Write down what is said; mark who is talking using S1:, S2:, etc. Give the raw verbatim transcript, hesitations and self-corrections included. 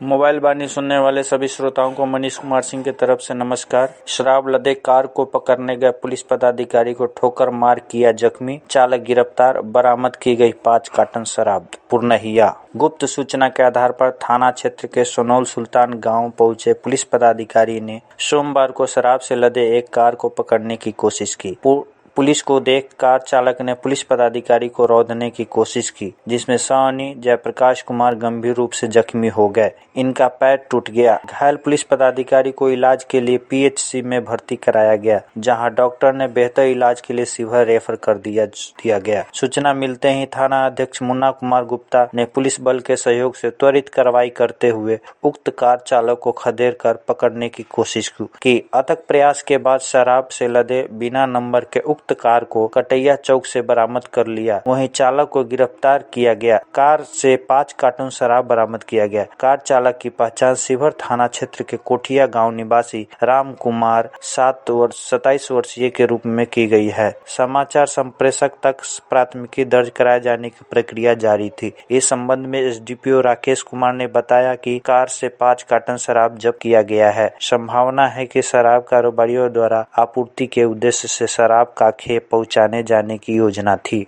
S1: Mobile वाणी सुनने वाले सभी श्रोताओं को मनीष कुमार सिंह की तरफ से नमस्कार। शराब लदे कार को पकड़ने गए पुलिस पदाधिकारी को ठोकर मार किया जख्मी, चालक गिरफ्तार, बरामद की गई पाँच कार्टन शराब। पूर्णहिया गुप्त सूचना के आधार पर थाना क्षेत्र के सोनौल सुल्तान गांव पहुंचे पुलिस पदाधिकारी ने सोमवार को शराब से लदे एक कार को पकड़ने की कोशिश की। पुलिस को देख कार चालक ने पुलिस पदाधिकारी को रौंदने की कोशिश की, जिसमें सौनी जयप्रकाश कुमार गंभीर रूप से जख्मी हो गए। इनका पैर टूट गया। घायल पुलिस पदाधिकारी को इलाज के लिए पीएचसी में भर्ती कराया गया, जहां डॉक्टर ने बेहतर इलाज के लिए शिवहर रेफर कर दिया दिया गया। सूचना मिलते ही थाना अध्यक्ष मुन्ना कुमार गुप्ता ने पुलिस बल के सहयोग से त्वरित कार्रवाई करते हुए उक्त कार चालक को खदेड़ कर पकड़ने की कोशिश की। अथक प्रयास के बाद शराब से लदे बिना नंबर के उक्त कार को कटैया चौक से बरामद कर लिया। वहीं चालक को गिरफ्तार किया गया। कार से पाँच कार्टून शराब बरामद किया गया। कार चालक की पहचान शिवहर थाना क्षेत्र के कोठिया गांव निवासी राम कुमार सात वर्ष सताईस वर्षीय के रूप में की गई है। समाचार संप्रेषक तक प्राथमिकी दर्ज कराए जाने की प्रक्रिया जारी थी। इस संबंध में एसडीपीओ राकेश कुमार ने बताया कि कार से पाँच कार्टन शराब जब्त किया गया है। संभावना है कि शराब कारोबारियों द्वारा आपूर्ति के उद्देश्य से शराब का खेप पहुंचाने जाने की योजना थी।